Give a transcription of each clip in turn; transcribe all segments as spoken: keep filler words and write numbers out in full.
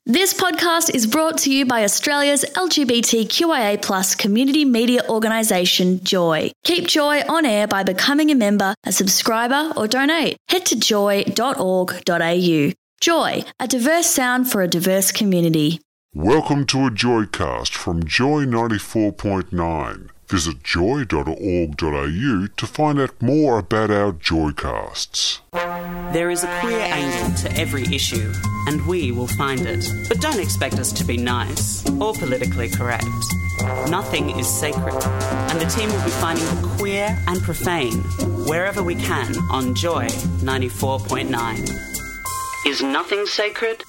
This podcast is brought to you by Australia's L G B T Q I A plus community media organisation, Joy. Keep Joy on air by becoming a member, a subscriber or donate. Head to joy dot org dot a u. Joy, a diverse sound for a diverse community. Welcome to a Joycast from Joy ninety-four point nine. Visit joy dot org dot a u to find out more about our Joycasts. There is a queer angle to every issue, and we will find it. But don't expect us to be nice or politically correct. Nothing is sacred, and the team will be finding the queer and profane wherever we can on Joy ninety-four point nine. Is nothing sacred?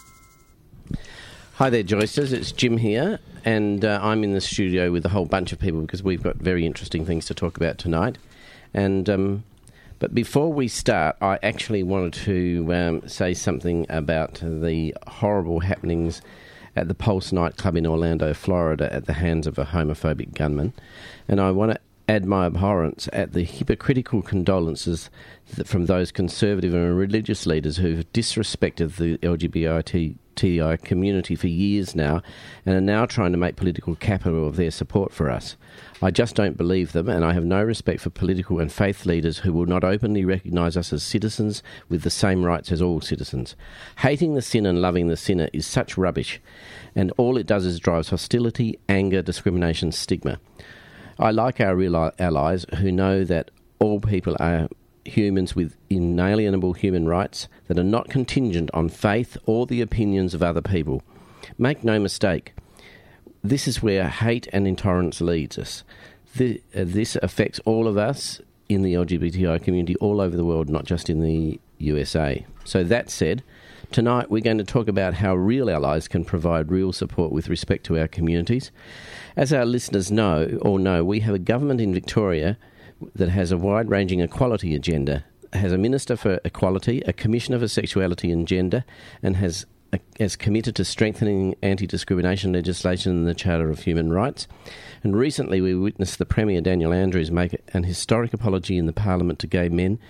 Hi there, Joysters. It's Jim here, and uh, I'm in the studio with a whole bunch of people because we've got very interesting things to talk about tonight. And um, but before we start, I actually wanted to um, say something about the horrible happenings at the Pulse nightclub in Orlando, Florida, at the hands of a homophobic gunman. And I want to add my abhorrence at the hypocritical condolences that from those conservative and religious leaders who've disrespected the L G B T I community for years now and are now trying to make political capital of their support for us. I just don't believe them, and I have no respect for political and faith leaders who will not openly recognise us as citizens with the same rights as all citizens. Hating the sin and loving the sinner is such rubbish, and all it does is drives hostility, anger, discrimination, stigma. I like our real allies who know that all people are humans with inalienable human rights that are not contingent on faith or the opinions of other people. Make no mistake, this is where hate and intolerance leads us. The, uh, this affects all of us in the L G B T I community all over the world, not just in the U S A. So that said, tonight we're going to talk about how real allies can provide real support with respect to our communities. As our listeners know or know, we have a government in Victoria that has a wide-ranging equality agenda, has a Minister for Equality, a Commissioner for Sexuality and Gender, and has uh, has committed to strengthening anti-discrimination legislation and the Charter of Human Rights. And recently we witnessed the Premier, Daniel Andrews, make an historic apology in the Parliament to gay men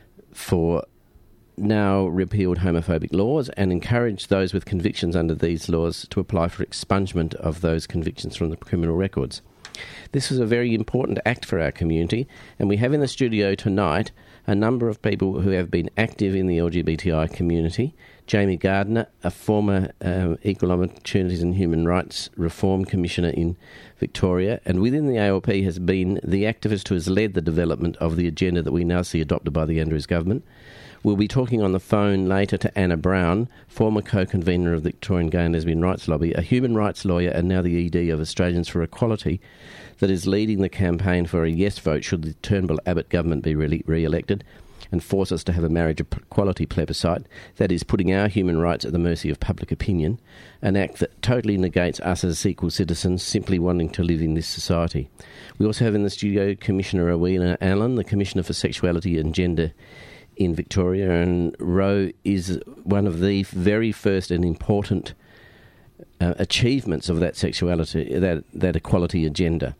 for now repealed homophobic laws and encourage those with convictions under these laws to apply for expungement of those convictions from the criminal records. This was a very important act for our community, and we have in the studio tonight a number of people who have been active in the L G B T I community. Jamie Gardner, a former um, Equal Opportunities and Human Rights Reform Commissioner in Victoria, and within the A L P has been the activist who has led the development of the agenda that we now see adopted by the Andrews government. We'll be talking on the phone later to Anna Brown, former co-convener of the Victorian Gay and Lesbian Rights Lobby, a human rights lawyer and now the E D of Australians for Equality, that is leading the campaign for a yes vote should the Turnbull-Abbott government be re- re-elected and force us to have a marriage equality plebiscite, that is putting our human rights at the mercy of public opinion, an act that totally negates us as equal citizens simply wanting to live in this society. We also have in the studio Commissioner Rowena Allen, the Commissioner for Sexuality and Gender in Victoria, and Ro is one of the very first and important uh, achievements of that sexuality, that that equality agenda.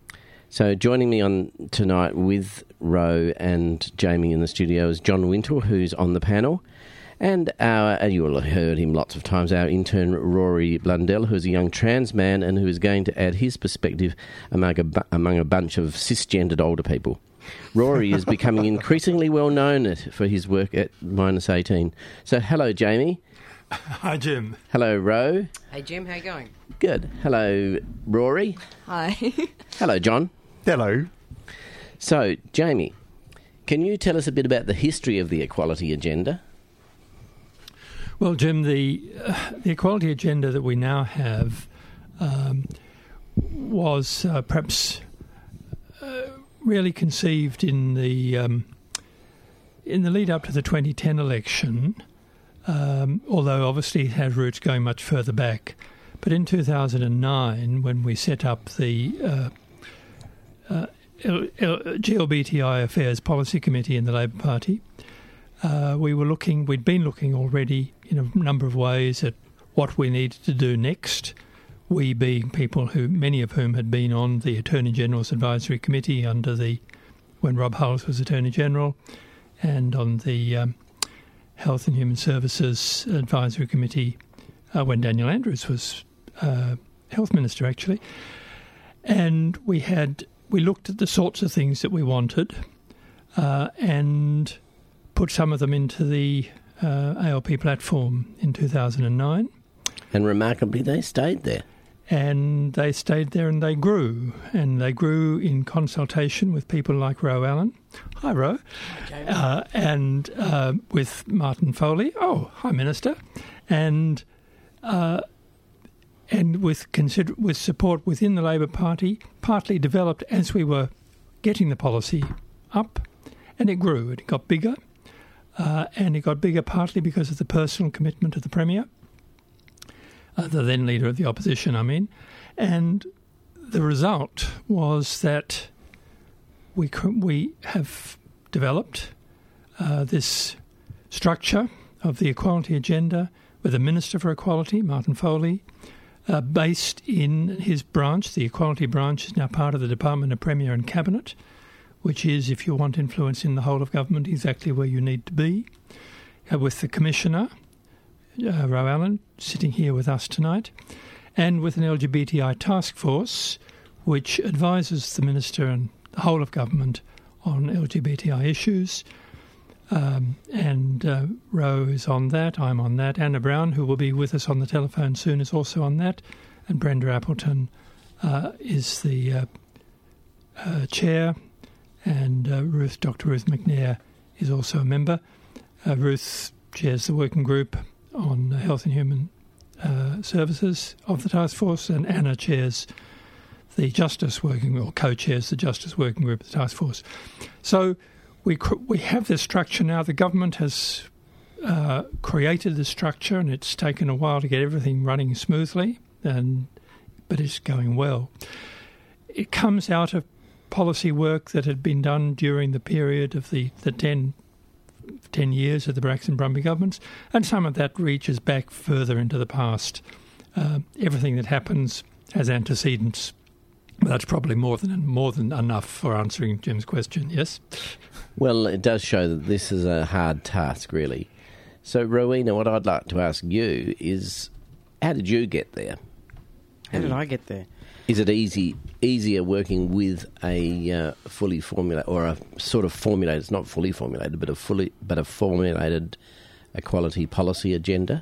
So joining me on tonight with Ro and Jamie in the studio is John Wintle, who's on the panel, and our, and you will have heard him lots of times, our intern Rory Blundell, who's a young trans man and who is going to add his perspective among a, bu- among a bunch of cisgendered older people. Rory is becoming increasingly well known at, for his work at minus eighteen. So hello, Jamie. Hi, Jim. Hello, Ro. Hey, Jim, how you going? Good. Hello, Rory. Hi. Hello, John. Hello. So, Jamie, can you tell us a bit about the history of the equality agenda? Well, Jim, the uh, the equality agenda that we now have um, was uh, perhaps uh, really conceived in the um, in the lead up to the twenty ten election, um, although obviously it has roots going much further back. But in two thousand nine, when we set up the uh, uh, L- L- G L B T I Affairs Policy Committee in the Labor Party, uh, we were looking, we'd been looking already in a number of ways at what we needed to do next. We being people who, many of whom had been on the Attorney General's Advisory Committee under the, when Rob Hulls was Attorney General, and on the um, Health and Human Services Advisory Committee uh, when Daniel Andrews was uh, Health Minister, actually. And we had we looked at the sorts of things that we wanted uh, and put some of them into the uh, A L P platform in two thousand nine. And remarkably, they stayed there. And they stayed there and they grew. And they grew in consultation with people like Ro Allen. Hi, Ro. Okay. Uh, and uh, with Martin Foley. Oh, hi, Minister. And uh, and with consider- with support within the Labor Party, partly developed as we were getting the policy up. And it grew. It got bigger. Uh, and it got bigger partly because of the personal commitment of the Premier. Uh, the then Leader of the Opposition, I mean. And the result was that we we have developed uh, this structure of the equality agenda with a Minister for Equality, Martin Foley, uh, based in his branch. The Equality branch is now part of the Department of Premier and Cabinet, which is, if you want influence in the whole of government, exactly where you need to be, uh, with the Commissioner, Uh, Ro Allen, sitting here with us tonight, and with an L G B T I task force which advises the Minister and the whole of government on L G B T I issues. Um, and uh, Ro is on that, I'm on that. Anna Brown, who will be with us on the telephone soon, is also on that. And Brenda Appleton uh, is the uh, uh, chair, and uh, Ruth, Doctor Ruth McNair is also a member. Uh, Ruth chairs the working group on Health and Human uh, Services of the task force, and Anna chairs the Justice Working Group, or co-chairs the Justice Working Group of the task force. So we we have this structure now. The government has uh, created the structure, and it's taken a while to get everything running smoothly, and but it's going well. It comes out of policy work that had been done during the period of the, the ten ten years of the Braxton Brumby governments, and some of that reaches back further into the past. Uh, everything that happens has antecedents, but that's probably more than more than enough for answering Jim's question, yes? Well, it does show that this is a hard task, really. So, Rowena, what I'd like to ask you is, how did you get there? How did I get there? Is it easy easier working with a uh, fully formulated, or a sort of formulated, it's not fully formulated, but a fully but a formulated equality policy agenda?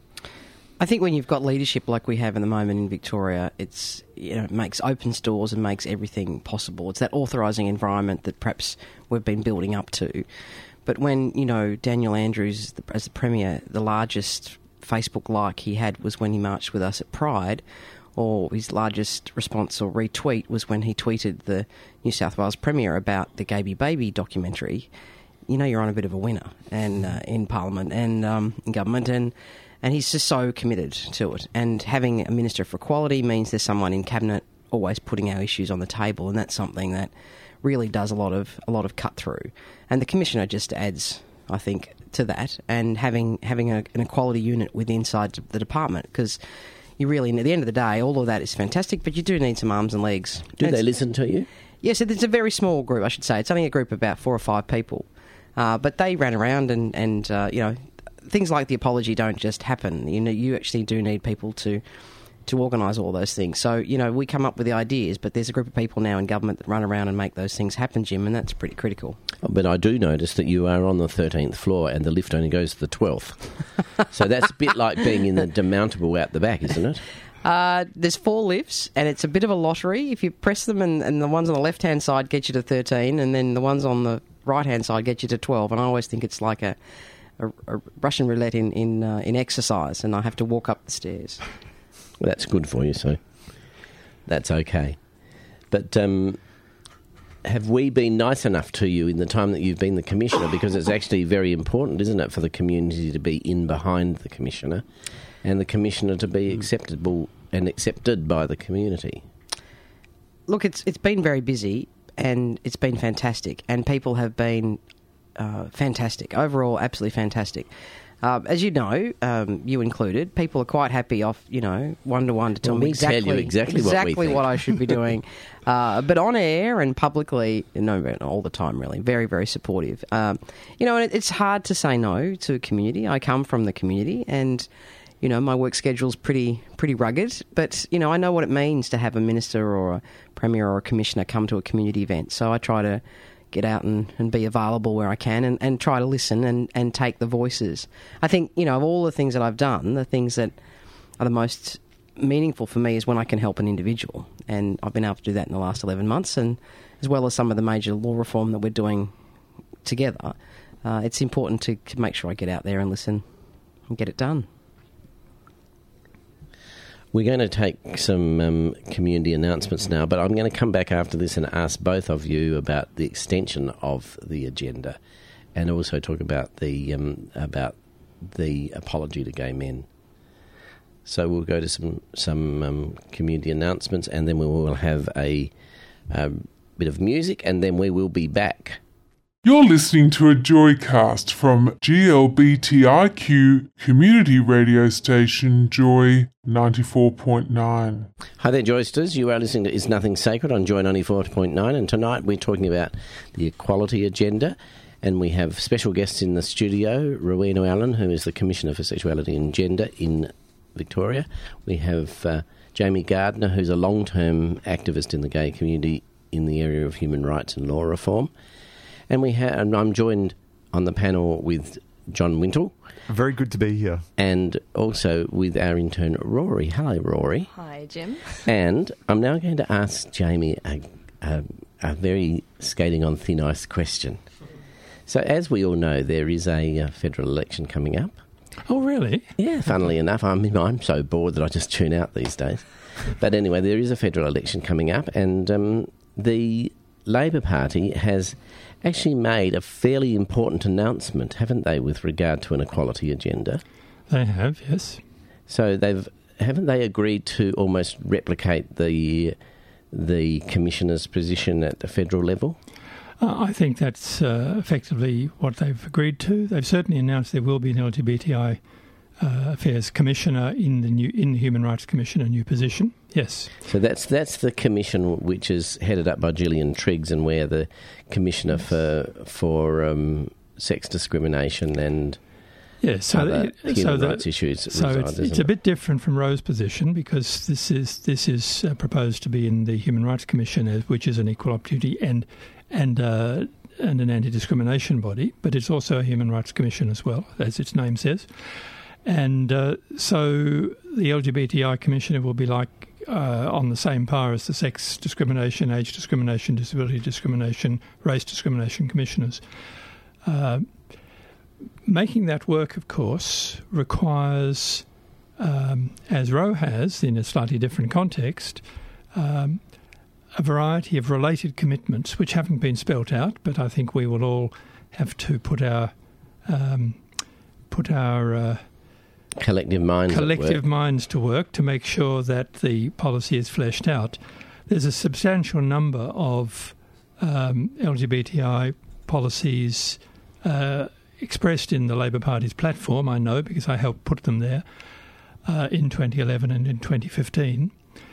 I think when you've got leadership like we have in the moment in Victoria, it's, you know, it makes opens doors and makes everything possible. It's that authorising environment that perhaps we've been building up to. But when, you know, Daniel Andrews, as the Premier, the largest Facebook like he had was when he marched with us at Pride, or his largest response or retweet was when he tweeted the New South Wales Premier about the Gaby Baby documentary. You know you're on a bit of a winner and uh, in Parliament and um, in government, and and he's just so committed to it. And having a Minister for Equality means there's someone in Cabinet always putting our issues on the table, and that's something that really does a lot of a lot of cut through. And the Commissioner just adds, I think, to that, and having having a, an equality unit within inside the department, because you really, at the end of the day, all of that is fantastic, but you do need some arms and legs. Do and they listen to you? Yes, it's a very small group, I should say. It's only a group of about four or five people. Uh, but they ran around and, and uh, you know, things like the apology don't just happen. You know, you actually do need people to to organise all those things. So, you know, we come up with the ideas, but there's a group of people now in government that run around and make those things happen, Jim, and that's pretty critical. But I do notice that you are on the thirteenth floor and the lift only goes to the twelfth. So that's a bit like being in the demountable out the back, isn't it? Uh, there's four lifts, and it's a bit of a lottery. If you press them, and, and the ones on the left-hand side get you to thirteen, and then the ones on the right-hand side get you to twelve. And I always think it's like a, a, a Russian roulette in in, uh, in exercise, and I have to walk up the stairs. Well, that's good for you, so that's okay. But um, have we been nice enough to you in the time that you've been the Commissioner? Because it's actually very important, isn't it, for the community to be in behind the Commissioner, and the Commissioner to be acceptable and accepted by the community? Look, it's it's been very busy, and it's been fantastic, and people have been uh, fantastic. Overall, absolutely fantastic. Uh, as you know, um, you included, people are quite happy off, you know, one-to-one to tell well, me we exactly, tell you exactly, exactly what, we think. what I should be doing. uh, but on air and publicly, no, all the time, really, very, very supportive. Um, you know, and it, it's hard to say no to a community. I come from the community, and you know, my work schedule's pretty pretty rugged, but, you know, I know what it means to have a minister or a premier or a commissioner come to a community event. So I try to get out and, and be available where I can and, and try to listen and, and take the voices. I think, you know, of all the things that I've done, the things that are the most meaningful for me is when I can help an individual. And I've been able to do that in the last eleven months, and as well as some of the major law reform that we're doing together, uh, it's important to, to make sure I get out there and listen and get it done. We're going to take some um, community announcements now, but I'm going to come back after this and ask both of you about the extension of the agenda, and also talk about the um, about the apology to gay men. So we'll go to some some um, community announcements, and then we will have a, a bit of music, and then we will be back. You're listening to a Joycast from G L B T I Q community radio station Joy ninety-four point nine. Hi there, Joysters. You are listening to Is Nothing Sacred on Joy ninety-four point nine, and tonight we're talking about the equality agenda, and we have special guests in the studio, Rowena Allen, who is the Commissioner for Sexuality and Gender in Victoria. We have uh, Jamie Gardner, who's a long-term activist in the gay community in the area of human rights and law reform. And we ha- and I'm joined on the panel with John Wintle. Very good to be here. And also with our intern, Rory. Hello, Rory. Hi, Jim. And I'm now going to ask Jamie a, a, a very skating on thin ice question. So as we all know, there is a uh, federal election coming up. Oh, really? Yeah, funnily enough, I'm, I'm so bored that I just tune out these days. But anyway, there is a federal election coming up, and um, the Labor Party has actually made a fairly important announcement, haven't they, with regard to an equality agenda? They have, yes. So they've haven't they agreed to almost replicate the the commissioner's position at the federal level? Uh, I think that's uh, effectively what they've agreed to. They've certainly announced there will be an L G B T I uh, Affairs Commissioner in the new in the Human Rights Commission, a new position. Yes. So that's that's the commission which is headed up by Gillian Triggs, and where the Commissioner for for um, sex discrimination and yeah, so other the, human so rights the, issues so reside, it's, isn't it's it? a bit different from Roe's position, because this is this is uh, proposed to be in the Human Rights Commission, uh, which is an equal opportunity and and uh, and an anti-discrimination body, but it's also a Human Rights Commission as well, as its name says. And uh, so the L G B T I Commissioner will be like uh, on the same par as the sex discrimination, age discrimination, disability discrimination, race discrimination commissioners. Uh, making that work, of course, requires, um, as Roe has in a slightly different context, um, a variety of related commitments which haven't been spelt out, but I think we will all have to put our um, put our uh, collective minds collective minds to work to make sure that the policy is fleshed out. There's a substantial number of um, L G B T I policies uh, expressed in the Labor Party's platform, I know, because I helped put them there uh, in twenty eleven and in twenty fifteen.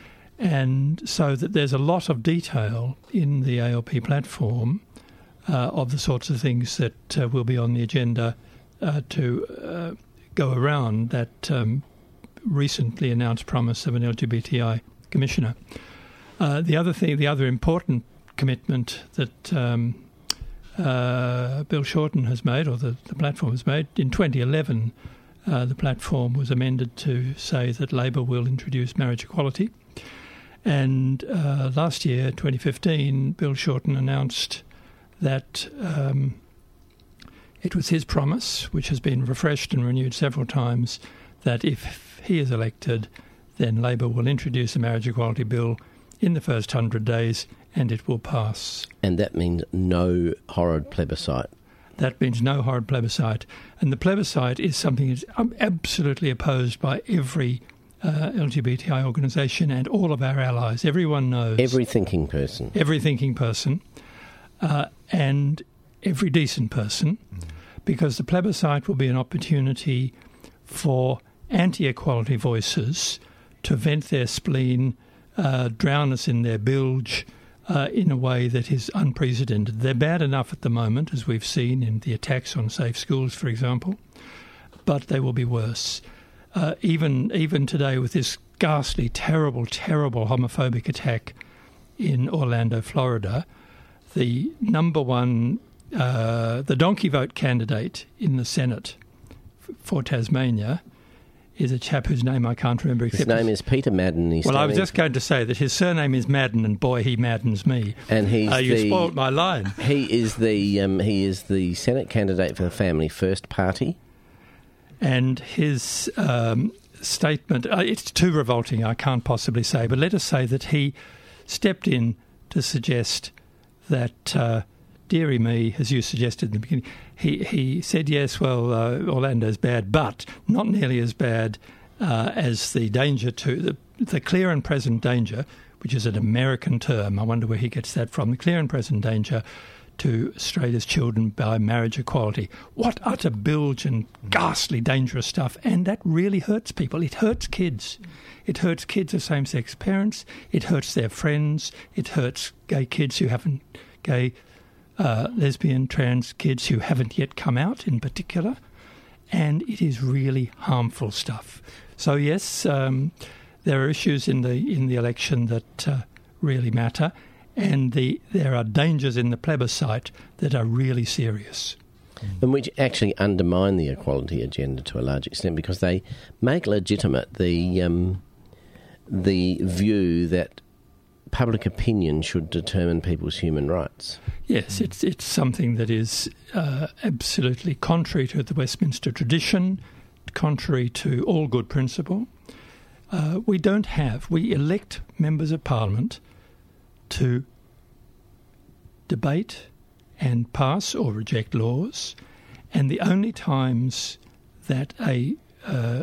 And so that there's a lot of detail in the A L P platform uh, of the sorts of things that uh, will be on the agenda uh, to uh, go around that um, recently announced promise of an L G B T I commissioner. Uh, the other thing, the other important commitment that um, uh, Bill Shorten has made, or the, the platform has made, in twenty eleven, uh, the platform was amended to say that Labor will introduce marriage equality. And uh, last year, twenty fifteen, Bill Shorten announced that um, it was his promise, which has been refreshed and renewed several times, that if he is elected, then Labor will introduce a marriage equality bill in the first hundred days, and it will pass. And that means no horrid plebiscite. That means no horrid plebiscite. And the plebiscite is something that's absolutely opposed by every Uh, L G B T I organisation and all of our allies. Everyone knows. Every thinking person. Every thinking person uh, and every decent person, mm. because the plebiscite will be an opportunity for anti-equality voices to vent their spleen, uh, drown us in their bilge uh, in a way that is unprecedented. They're bad enough at the moment, as we've seen in the attacks on safe schools, for example, but they will be worse. uh, even even today with this ghastly, terrible, terrible homophobic attack in Orlando, Florida, the number one, uh, the donkey vote candidate in the Senate f- for Tasmania is a chap whose name I can't remember. His name is Peter Madden. He's well, I was just going to say that his surname is Madden, and boy, he maddens me. And he's uh, you the, spoiled my line. He is the um, he is the Senate candidate for the Family First Party. And his um, statement, uh, it's too revolting, I can't possibly say, but let us say that he stepped in to suggest that, uh, dearie me, as you suggested in the beginning, he, he said, yes, well, uh, Orlando's bad, but not nearly as bad uh, as the danger to, the, the clear and present danger, which is an American term, I wonder where he gets that from, the clear and present danger to Australia's children by marriage equality. What utter bilge and ghastly dangerous stuff, and that really hurts people. It hurts kids. It hurts kids of same-sex parents. It hurts their friends. It hurts gay kids who haven't, gay, uh, lesbian, trans kids who haven't yet come out in particular, and it is really harmful stuff. So yes, um, there are issues in the in the election that uh, really matter. And the, there are dangers in the plebiscite that are really serious. And which actually undermine the equality agenda to a large extent because they make legitimate the um, the view that public opinion should determine people's human rights. Yes, it's it's something that is uh, absolutely contrary to the Westminster tradition, contrary to all good principle. Uh, we don't have, we elect members of Parliament to debate and pass or reject laws, and the only times that a uh,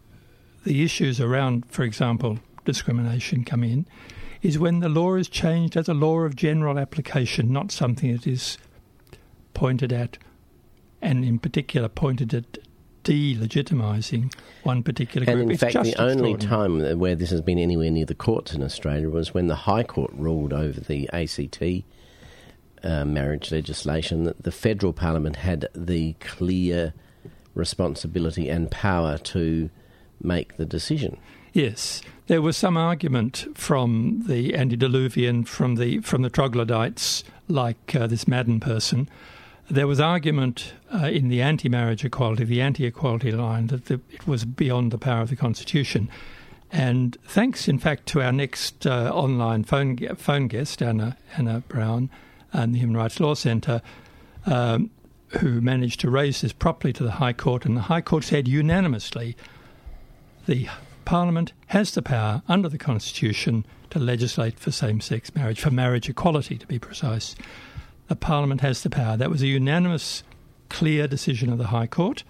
the issues around, for example, discrimination come in, is when the law is changed as a law of general application, not something that is pointed at, and in particular pointed at delegitimising one particular group. And in it's fact, just the only time where this has been anywhere near the courts in Australia was when the High Court ruled over the A C T uh, marriage legislation that the federal parliament had the clear responsibility and power to make the decision. Yes, there was some argument from the antediluvian, from the from the troglodytes, like uh, this Madden person. There was argument uh, in the anti-marriage equality, the anti-equality line, that the, it was beyond the power of the Constitution. And thanks, in fact, to our next uh, online phone phone guest, Anna Anna Brown, and the Human Rights Law Centre, um, who managed to raise this properly to the High Court, and the High Court said unanimously the Parliament has the power under the Constitution to legislate for same-sex marriage, for marriage equality to be precise. The Parliament has the power. That was a unanimous, clear decision of the High Court,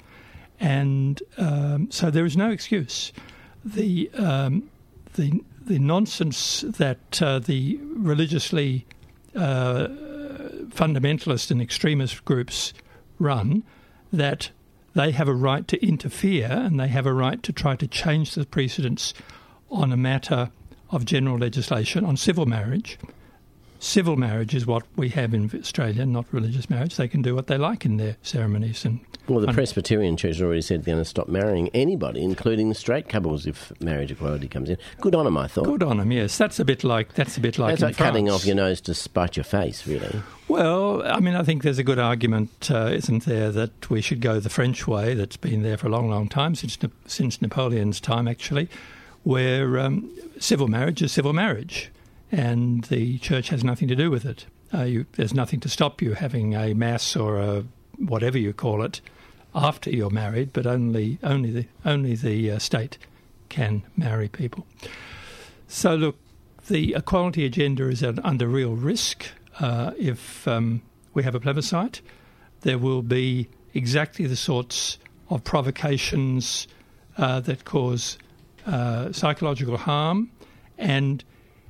and um, so there is no excuse. The um, the the nonsense that uh, the religiously uh, fundamentalist and extremist groups run, that they have a right to interfere and they have a right to try to change the precedents on a matter of general legislation on civil marriage. Civil marriage is what we have in Australia, not religious marriage. They can do what they like in their ceremonies. And well, the Presbyterian Church has already said they're going to stop marrying anybody, including the straight couples, if marriage equality comes in. Good on them, I thought. Good on them, yes. That's a bit like that's a bit like That's in like France. cutting off your nose to spite your face, really. Well, I mean, I think there's a good argument, uh, isn't there, that we should go the French way. That's been there for a long, long time, since since Napoleon's time, actually, where um, civil marriage is civil marriage. And the church has nothing to do with it. Uh, you, there's nothing to stop you having a mass or a whatever you call it after you're married, but only only the only the uh, state can marry people. So look, the equality agenda is under real risk. Uh, if um, we have a plebiscite, there will be exactly the sorts of provocations uh, that cause uh, psychological harm and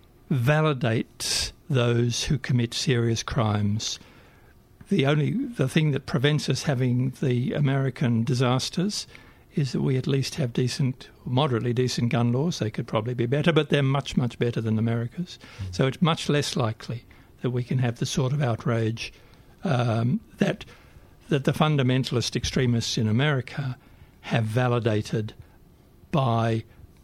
validates those who commit serious crimes. The only the thing that prevents us having the American disasters is that we at least have decent, moderately decent gun laws. They could probably be better, but they're much, much better than America's. Mm. So it's much less likely that we can have the sort of outrage um, that that the fundamentalist extremists in America have validated by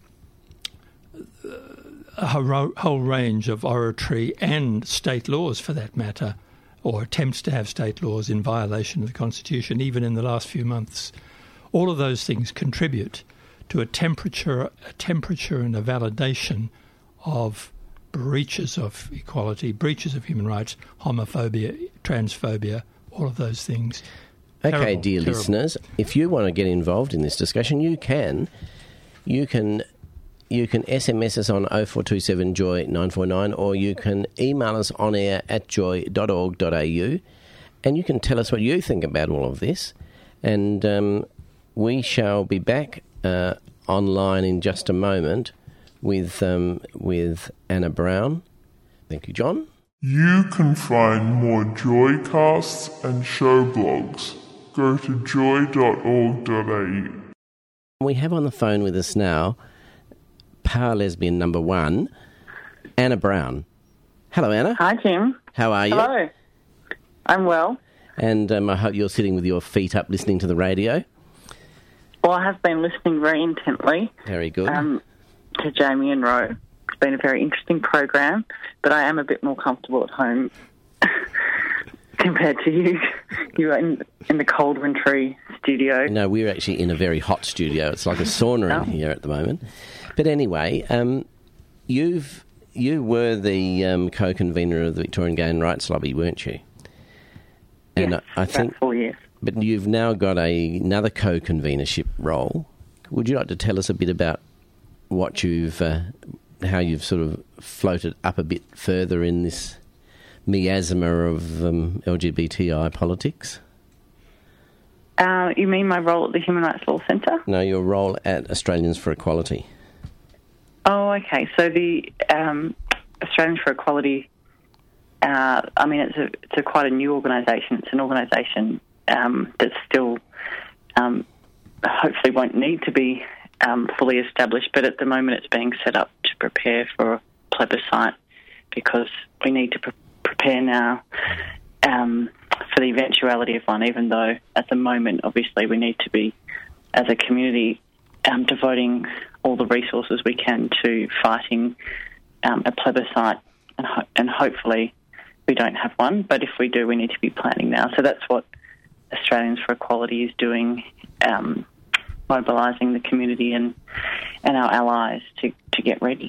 a whole range of oratory and state laws, for that matter, or attempts to have state laws in violation of the Constitution, even in the last few months. All of those things contribute to a temperature, a temperature and a validation of breaches of equality, breaches of human rights, homophobia, transphobia, all of those things. Okay, Terrible, dear terrible. listeners, if you want to get involved in this discussion, you can. You can you can S M S us on oh four two seven joy nine four nine, or you can email us on air at joy dot org dot a u, and you can tell us what you think about all of this. And um, we shall be back uh, online in just a moment with um, with Anna Brown. Thank you, John. You can find more Joycasts and show blogs. Go to joy dot org dot a u. We have on the phone with us now Power Lesbian number one, Anna Brown. Hello, Anna. Hi, Jim. How are you? Hello. I'm well. And um, I hope you're sitting with your feet up listening to the radio. Well, I have been listening very intently Very good. um, to Jamie and Ro. It's been a very interesting program, but I am a bit more comfortable at home compared to you. You are in, in the cold, wintry studio. No, we're actually in a very hot studio. It's like a sauna Oh. in here at the moment. But anyway, um, you've you were the um, co-convener of the Victorian Gay and Rights Lobby, weren't you? And Yes, I, I about think, four years. but you've now got a, another co-convenership role. Would you like to tell us a bit about what you've, uh, how you've sort of floated up a bit further in this miasma of um, L G B T I politics? Uh, you mean my role at the Human Rights Law Centre? No, your role at Australians for Equality. Oh, okay. So the um, Australians for Equality, uh, I mean, it's a, it's a quite a new organisation. It's an organisation um, that's still um, hopefully won't need to be um, fully established, but at the moment it's being set up to prepare for a plebiscite because we need to pre- prepare now um, for the eventuality of one, even though at the moment, obviously, we need to be, as a community, um, devoting all the resources we can to fighting um, a plebiscite, and, ho- and hopefully we don't have one, but if we do, we need to be planning now. So that's what Australians for Equality is doing, um, mobilising the community and, and our allies to, to get ready.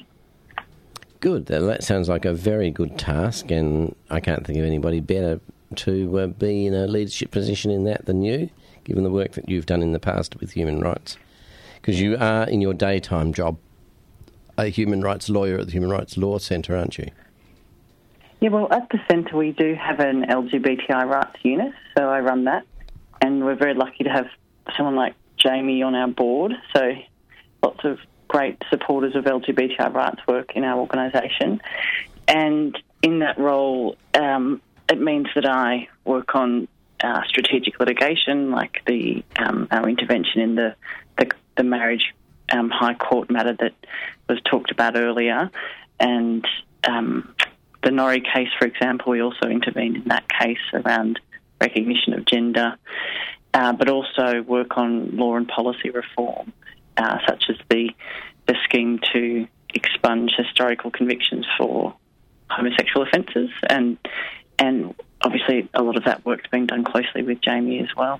Good. That sounds like a very good task, and I can't think of anybody better to uh, be in a leadership position in that than you, given the work that you've done in the past with human rights. Because you are, in your daytime job, a human rights lawyer at the Human Rights Law Centre, aren't you? Yeah, well, at the centre we do have an L G B T I rights unit, so I run that, and we're very lucky to have someone like Jamie on our board, so lots of great supporters of L G B T I rights work in our organisation. And in that role, um, it means that I work on uh, strategic litigation, like the um, our intervention in the the, the marriage um, High Court matter that was talked about earlier, and um, the Norrie case, for example. We also intervened in that case around recognition of gender, uh, but also work on law and policy reform, uh, such as the the scheme to expunge historical convictions for homosexual offences, and and obviously a lot of that work's being done closely with Jamie as well.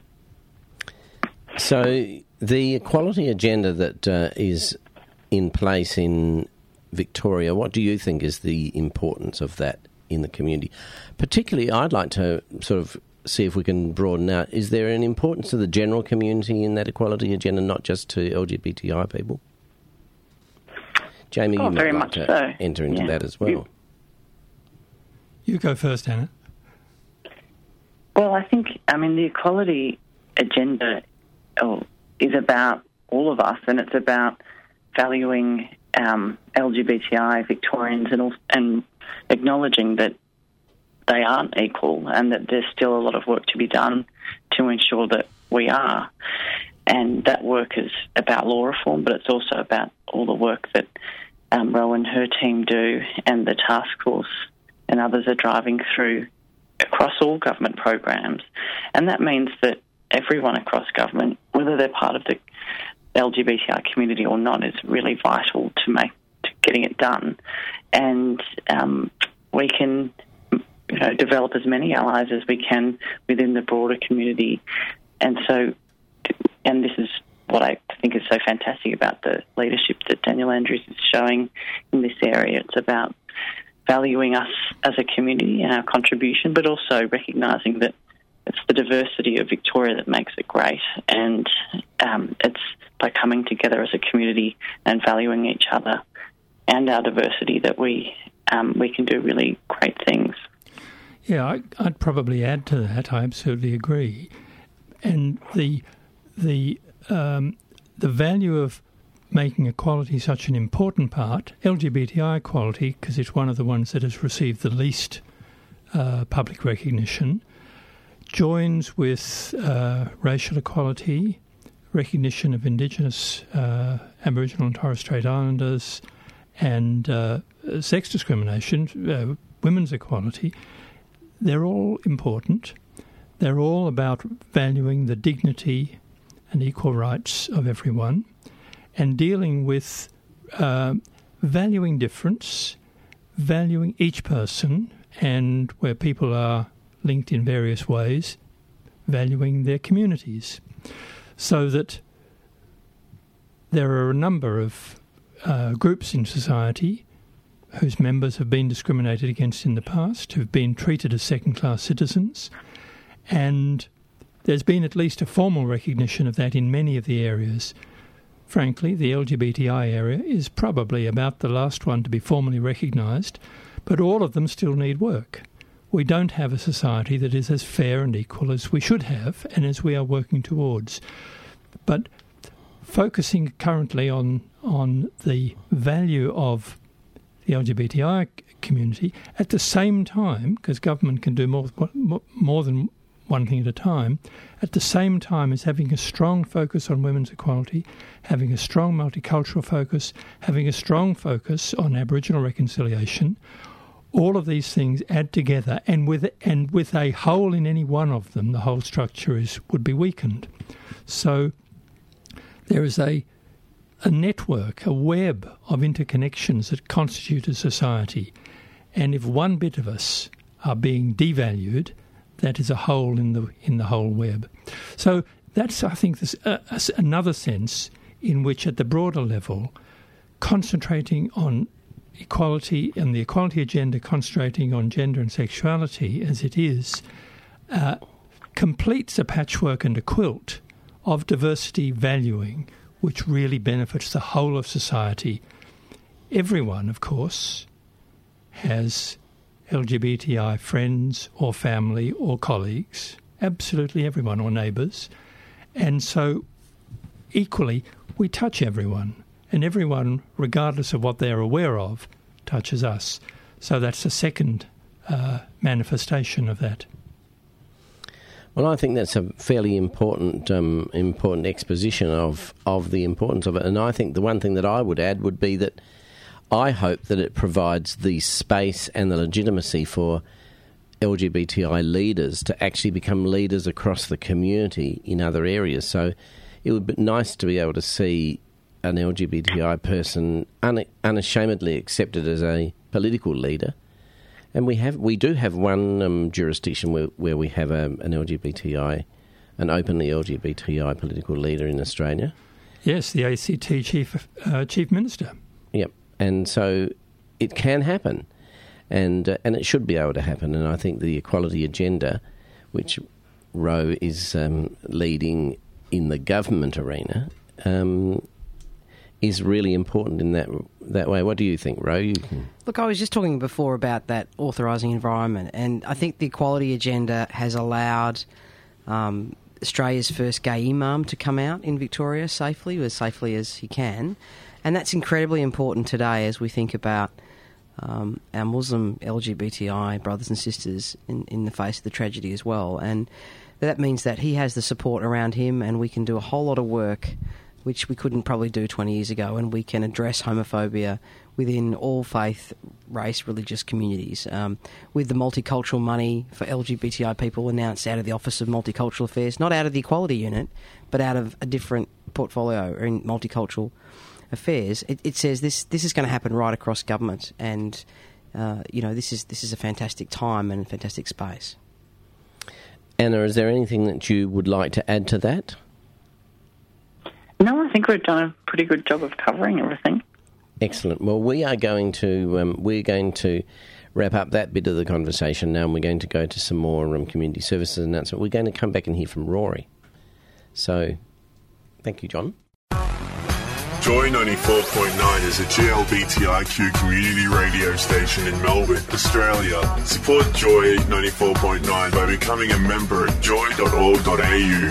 So the equality agenda that uh, is in place in Victoria, what do you think is the importance of that in the community? Particularly, I'd like to sort of see if we can broaden out. Is there an importance to the general community in that equality agenda, not just to L G B T I people? Jamie, Oh, you might very like much to so. enter into Yeah. that as well. You- You go first, Anna. Well, I think, I mean, the equality agenda oh, is about all of us, and it's about valuing um, L G B T I Victorians and, also, and acknowledging that they aren't equal and that there's still a lot of work to be done to ensure that we are. And that work is about law reform, but it's also about all the work that um, Ro and her team do, and the task force and others are driving through across all government programs. And that means that everyone across government, whether they're part of the L G B T I community or not is really vital to make to getting it done. And um, we can, you know, develop as many allies as we can within the broader community. And so, and this is what I think is so fantastic about the leadership that Daniel Andrews is showing in this area. It's about valuing us as a community and our contribution, but also recognising that it's the diversity of Victoria that makes it great, and um, it's by coming together as a community and valuing each other and our diversity that we um, we can do really great things. Yeah, I, I'd probably add to that. I absolutely agree, and the the um, the value of making equality such an important part, L G B T I equality, because it's one of the ones that has received the least uh, public recognition, joins with uh, racial equality, recognition of Indigenous, uh, Aboriginal and Torres Strait Islanders, and uh, sex discrimination, uh, women's equality. They're all important. They're all about valuing the dignity and equal rights of everyone, and dealing with uh, valuing difference, valuing each person, and where people are linked in various ways, valuing their communities. So that there are a number of uh, groups in society whose members have been discriminated against in the past, who've been treated as second-class citizens, and there's been at least a formal recognition of that in many of the areas. Frankly, the L G B T I area is probably about the last one to be formally recognised, but all of them still need work. We don't have a society that is as fair and equal as we should have and as we are working towards. But focusing currently on on the value of the L G B T I community, at the same time, because government can do more, more than one thing at a time, at the same time as having a strong focus on women's equality, having a strong multicultural focus, having a strong focus on Aboriginal reconciliation. All of these things add together, and with and with a hole in any one of them, the whole structure is would be weakened. So there is a a network, a web of interconnections that constitute a society, and if one bit of us are being devalued, that is a hole in the in the whole web. So that's, I think, this, uh, another sense in which, at the broader level, concentrating on equality and the equality agenda, concentrating on gender and sexuality as it is, uh, completes a patchwork and a quilt of diversity valuing, which really benefits the whole of society. Everyone, of course, has L G B T I friends or family or colleagues, absolutely everyone, or neighbours. And so, equally, we touch everyone, and everyone, regardless of what they're aware of, touches us. So that's the second uh, manifestation of that. Well, I think that's a fairly important um, important exposition of, of the importance of it. And I think the one thing that I would add would be that I hope that it provides the space and the legitimacy for L G B T I leaders to actually become leaders across the community in other areas. So it would be nice to be able to see an L G B T I person un- unashamedly accepted as a political leader. And we have, we do have one um, jurisdiction where, where we have a, an L G B T I, an openly L G B T I political leader in Australia. Yes, the A C T Chief uh, Chief Minister. Yep, and so it can happen, and uh, and it should be able to happen. And I think the equality agenda, which Ro is um, leading in the government arena, um, is really important in that that way. What do you think, Ro? You can... Look, I was just talking before about that authorising environment, and I think the equality agenda has allowed um, Australia's first gay imam to come out in Victoria safely, as safely as he can, and that's incredibly important today as we think about um, our Muslim L G B T I brothers and sisters in, in the face of the tragedy as well. And that means that he has the support around him, and we can do a whole lot of work which we couldn't probably do twenty years ago, and we can address homophobia within all faith, race, religious communities. Um, with the multicultural money for L G B T I people announced out of the Office of Multicultural Affairs, not out of the Equality Unit, but out of a different portfolio or in multicultural affairs, it, it says this this is going to happen right across government, and uh, you know this is this is a fantastic time and a fantastic space. Anna, is there anything that you would like to add to that? No, I think we've done a pretty good job of covering everything. Excellent. Well, we are going to um, we're going to wrap up that bit of the conversation now, and we're going to go to some more um, community services announcement. We're going to come back and hear from Rory. So, thank you, John. Joy ninety-four point nine is a G L B T I Q community radio station in Melbourne, Australia. Support Joy ninety-four point nine by becoming a member at joy dot org dot a u.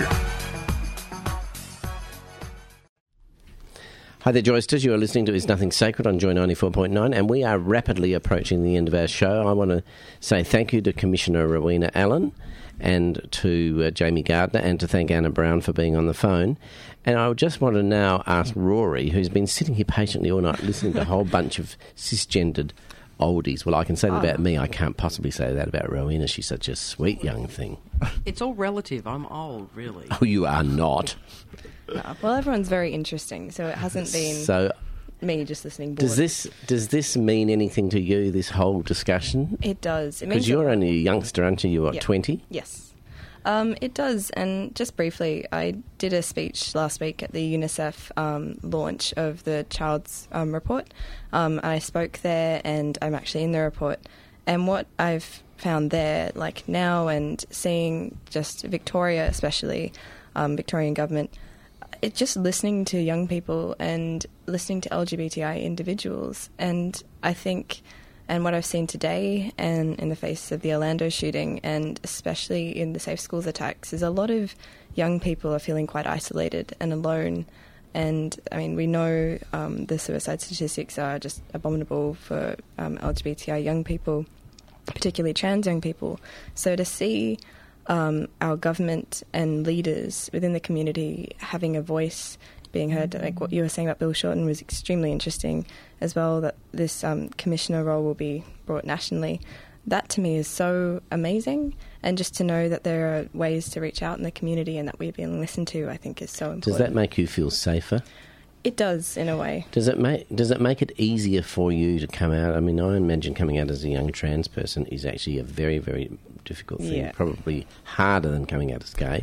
Hi there, Joysters. You are listening to Is Nothing Sacred on Joy ninety-four point nine, and we are rapidly approaching the end of our show. I want to say thank you to Commissioner Rowena Allen and to uh, Jamie Gardner, and to thank Anna Brown for being on the phone. And I just want to now ask Rory, who's been sitting here patiently all night listening to a whole bunch of cisgendered oldies. Well, I can say that about me. I can't possibly say that about Rowena. She's such a sweet young thing. It's all relative. I'm old, really. Oh, you are not. No. Well, everyone's very interesting, so it hasn't been so, me just listening bored. Does this does this mean anything to you, this whole discussion? It does. It Because you're only a youngster, aren't you? You're, what, yeah. twenty? Yes. Um, it does, and just briefly, I did a speech last week at the UNICEF um, launch of the Child's um, report. Um, I spoke there, and I'm actually in the report. And what I've found there, like now, and seeing just Victoria especially, um, Victorian government, it's just listening to young people and listening to L G B T I individuals. And I think, and what I've seen today and in the face of the Orlando shooting, and especially in the Safe Schools attacks, is a lot of young people are feeling quite isolated and alone. And, I mean, we know um, the suicide statistics are just abominable for um, L G B T I young people, particularly trans young people. So to see Um, our government and leaders within the community having a voice, being heard, like what you were saying about Bill Shorten was extremely interesting as well, that this um, commissioner role will be brought nationally. That to me is so amazing, and just to know that there are ways to reach out in the community and that we're being listened to, I think is so important. Does that make you feel safer? It does, in a way. Does it make Does it make it easier for you to come out? I mean, I imagine coming out as a young trans person is actually a very, very difficult thing. Yeah. Probably harder than coming out as gay.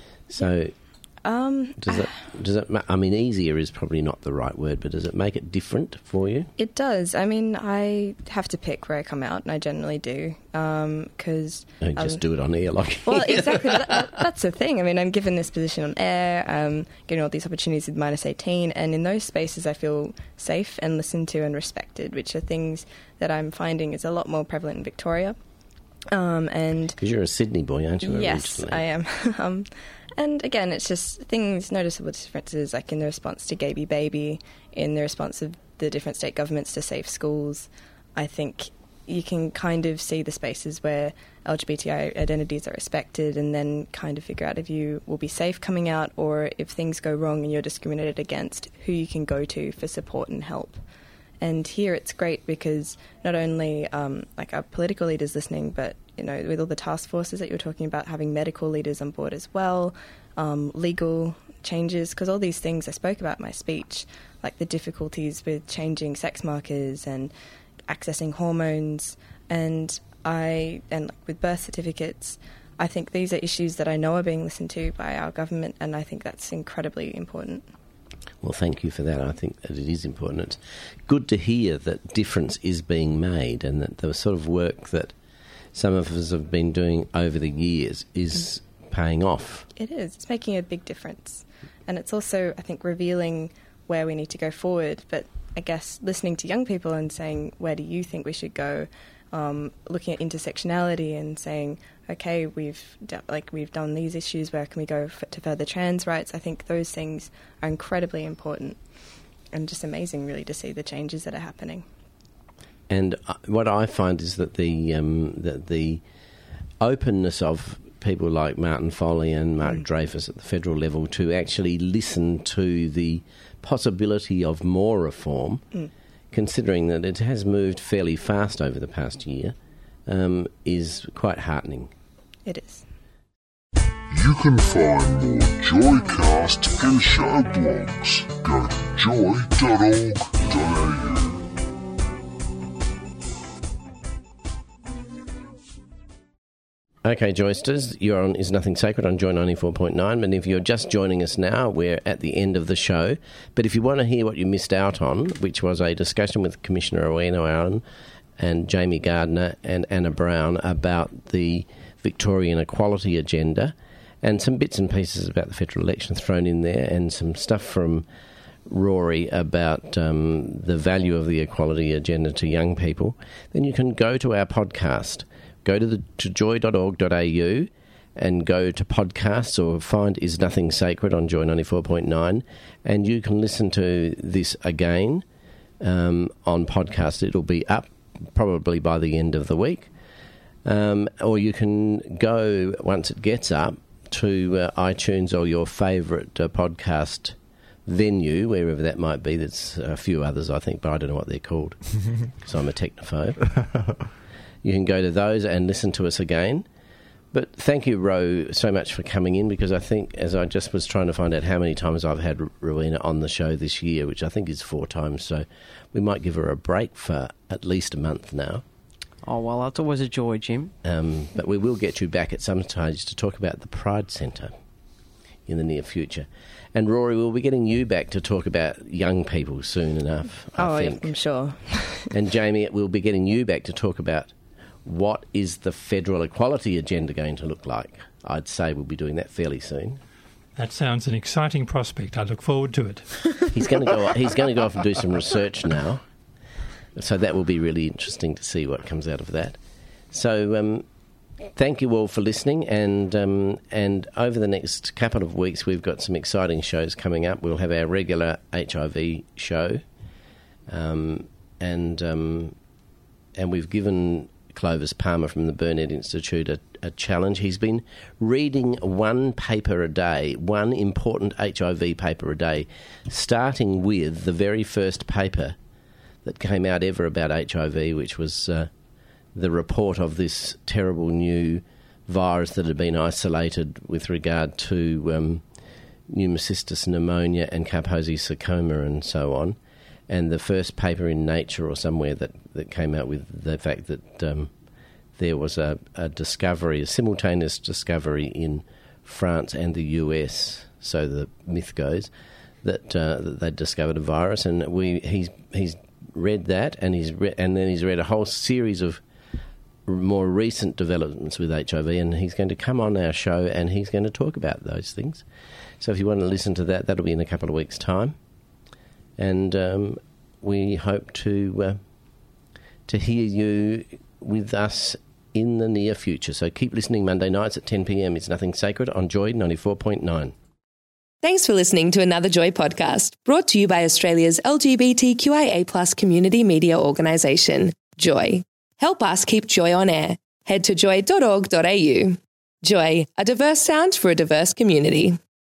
So, um, does it? Does it? ma- I mean, easier is probably not the right word, but does it make it different for you? It does. I mean, I have to pick where I come out, and I generally do, because Um, just um, do it on air, like. Well, exactly. that, that, that's the thing. I mean, I'm given this position on air, um, getting all these opportunities with minus eighteen, and in those spaces I feel safe and listened to and respected, which are things that I'm finding is a lot more prevalent in Victoria. Um, and because you're a Sydney boy, aren't you? Yes, originally? I am. um, and again, it's just things, noticeable differences, like in the response to Gay Be Baby, in the response of the different state governments to Safe Schools. I think you can kind of see the spaces where L G B T I identities are respected, and then kind of figure out if you will be safe coming out, or if things go wrong and you're discriminated against, who you can go to for support and help. And here it's great because not only um, like our political leaders listening, but you know, with all the task forces that you're talking about, having medical leaders on board as well, um, legal changes, because all these things I spoke about in my speech, like the difficulties with changing sex markers and accessing hormones, and I and like with birth certificates, I think these are issues that I know are being listened to by our government, and I think that's incredibly important. Well, thank you for that. I think that it is important. It's good to hear that difference is being made, and that the sort of work that some of us have been doing over the years is mm. paying off. It is. It's making a big difference. And it's also, I think, revealing where we need to go forward. But I guess listening to young people and saying, where do you think we should go? Um, looking at intersectionality and saying, okay, we've d- like we've done these issues, where can we go f- to further trans rights? I think those things are incredibly important, and just amazing, really, to see the changes that are happening. And uh, what I find is that the um, that the openness of people like Martin Foley and Mark mm. Dreyfus at the federal level to actually listen to the possibility of more reform, mm. considering that it has moved fairly fast over the past year, um, is quite heartening. It is. you can find more Joycast and show blogs. Go to joy dot org dot a u. Okay, Joysters, you're on Is Nothing Sacred on Joy ninety-four point nine, and if you're just joining us now, we're at the end of the show. But if you want to hear what you missed out on, which was a discussion with Commissioner Rowena Allen and Jamie Gardner and Anna Brown about the Victorian Equality Agenda, and some bits and pieces about the federal election thrown in there, and some stuff from Rory about um, the value of the equality agenda to young people, then you can go to our podcast. Go to, the, to joy dot org dot a u and go to podcasts or find Is Nothing Sacred on Joy ninety-four point nine, and you can listen to this again um, on podcast. It'll be up probably by the end of the week. Um, or you can go, once it gets up, to uh, iTunes or your favourite uh, podcast venue, wherever that might be. There's a few others, I think, but I don't know what they're called, so I'm a technophobe. You can go to those and listen to us again. But thank you, Ro, so much for coming in, because I think, as I just was trying to find out how many times I've had Rowena on the show this year, which I think is four times, so we might give her a break for at least a month now. Oh, well, it's always a joy, Jim. Um, but we will get you back at some stage to talk about the Pride Centre in the near future. And Rory, we'll be getting you back to talk about young people soon enough, I oh, think. I'm sure. And Jamie, we'll be getting you back to talk about what is the federal equality agenda going to look like. I'd say we'll be doing that fairly soon. That sounds an exciting prospect. I look forward to it. He's going to go. He's going to go off and do some research now, so that will be really interesting to see what comes out of that. So, um, thank you all for listening, and um, and over the next couple of weeks, we've got some exciting shows coming up. We'll have our regular H I V show, um, and um, and we've given Clovis Palmer from the Burnett Institute a, a challenge. He's been reading one paper a day, one important H I V paper a day, starting with the very first paper that came out ever about H I V, which was uh, the report of this terrible new virus that had been isolated with regard to um, pneumocystis pneumonia and Kaposi sarcoma and so on. And the first paper in Nature or somewhere that, that came out with the fact that um, there was a, a discovery, a simultaneous discovery in France and the U S, so the myth goes, that, uh, that they'd discovered a virus. And we he's he's read that, and he's re- and then he's read a whole series of more recent developments with H I V, and he's going to come on our show and he's going to talk about those things. So if you want to listen to that, that'll be in a couple of weeks' time. And um, we hope to uh, to hear you with us in the near future. So keep listening Monday nights at ten p.m. It's Nothing Sacred on Joy ninety-four point nine. Thanks for listening to another Joy podcast, brought to you by Australia's L G B T Q I A plus community media organisation, Joy. Help us keep Joy on air. Head to joy dot org dot a u. Joy, a diverse sound for a diverse community.